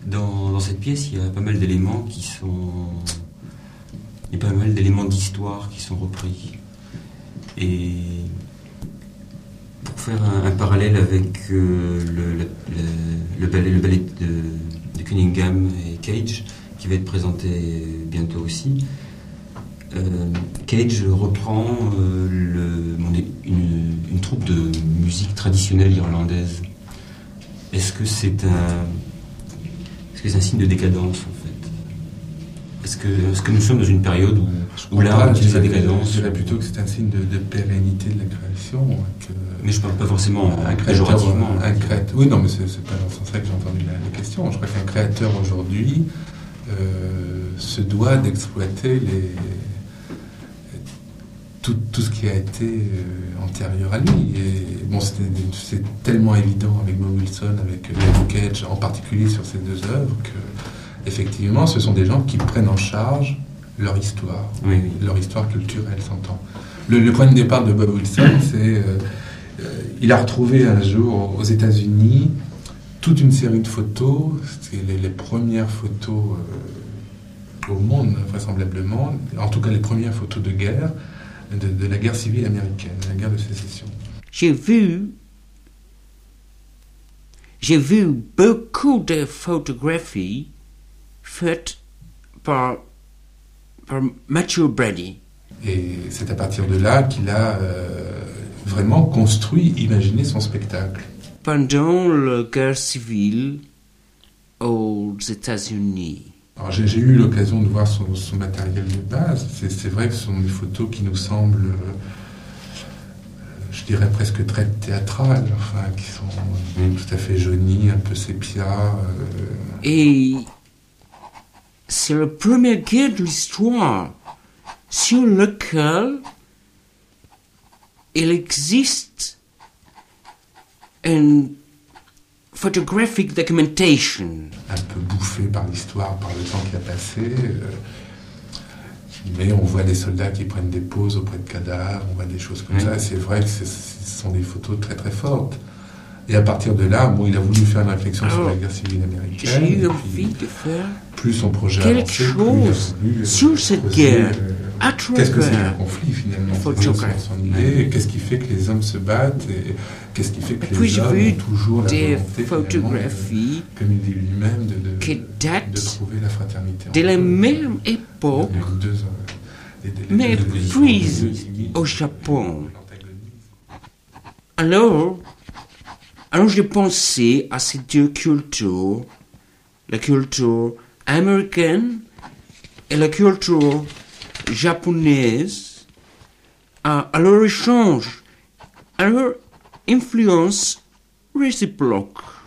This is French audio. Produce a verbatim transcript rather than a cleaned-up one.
Dans, dans cette pièce, il y a pas mal d'éléments qui sont... Il y a pas mal d'éléments d'histoire qui sont repris. Et pour faire un, un parallèle avec euh, le, le, le, le ballet, le ballet de, de Cunningham et Cage, qui va être présenté bientôt aussi, euh, Cage reprend euh, le, une, une troupe de musique traditionnelle irlandaise. Est-ce que c'est un... Est-ce que c'est un signe de décadence, en fait? Est-ce que, est-ce que nous sommes dans une période où, où l'art utilise la décadence? Je dirais plutôt que c'est un signe de, de pérennité de la création. Que, mais je ne parle pas forcément un péjorativement. Un créateur, oui, non, mais c'est, c'est pas dans ce sens-là que j'ai entendu la, la question. Je crois qu'un créateur aujourd'hui euh, se doit d'exploiter les, tout, tout ce qui a été euh, antérieur à lui. Et bon, c'est, c'est tellement évident avec Mo Wilson, avec David Cage, en particulier sur ces deux œuvres, que effectivement, ce sont des gens qui prennent en charge leur histoire, oui, oui. leur histoire culturelle, s'entend. Le, le point de départ de Bob Wilson, c'est euh, euh, il a retrouvé un jour aux États-Unis toute une série de photos, c'est les, les premières photos euh, au monde, vraisemblablement, en tout cas les premières photos de guerre, de, de la guerre civile américaine, de la guerre de sécession. J'ai vu, j'ai vu beaucoup de photographies faites par, par Matthew Brady. Et c'est à partir de là qu'il a euh, vraiment construit, imaginé son spectacle. Pendant la guerre civile aux États-Unis. Alors, j'ai, j'ai eu l'occasion de voir son, son matériel de base. C'est, c'est vrai que ce sont des photos qui nous semblent, euh, je dirais presque très théâtrales, enfin, qui sont euh, tout à fait jaunies, un peu sépia. Euh... Et c'est la première guerre de l'histoire sur laquelle il existe une photographic documentation. Un peu bouffé par l'histoire, par le temps qui a passé. Euh, mais on voit des soldats qui prennent des poses auprès de cadavres, on voit des choses comme oui. ça. Et c'est vrai que c'est, ce sont des photos très très fortes. Et à partir de là, bon, il a voulu faire une réflexion Alors, sur la guerre civile américaine. J'ai eu envie de faire plus son projet quelque avancé, chose voulu, sur euh, cette creuser, guerre. Euh, à qu'est-ce que c'est qu'un conflit finalement? Photographie. Qu'est-ce qui fait que les hommes se battent et qu'est-ce qui fait que et les hommes ont toujours la des volonté, photographies de, comme il dit lui-même, de, de, qui datent de trouver la fraternité. De la même époque, deux, les, les, mais deux, prises au Japon. Alors, alors j'ai pensé à ces deux cultures, la culture américaine et la culture japonaise, à, à leur échange, à leur influence réciproque.